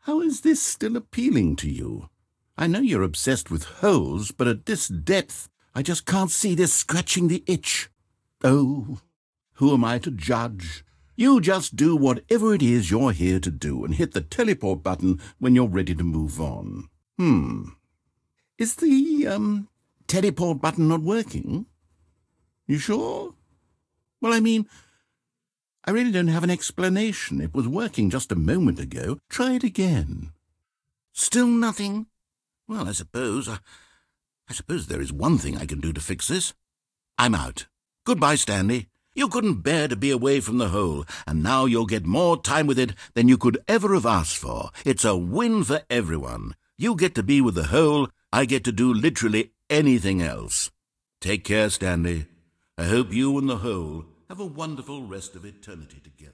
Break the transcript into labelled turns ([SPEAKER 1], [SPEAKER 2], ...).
[SPEAKER 1] How is this still appealing to you? I know you're obsessed with holes, but at this depth, I just can't see this scratching the itch. Oh, who am I to judge? You just do whatever it is you're here to do and hit the teleport button when you're ready to move on. Is the, teleport button not working? You sure? Well, I mean, I really don't have an explanation. It was working just a moment ago. Try it again. Still nothing? Well, I suppose there is one thing I can do to fix this. I'm out. Goodbye, Stanley. You couldn't bear to be away from the hole, and now you'll get more time with it than you could ever have asked for. It's a win for everyone. You get to be with the hole, I get to do literally anything else. Take care, Stanley. I hope you and the hole have a wonderful rest of eternity together.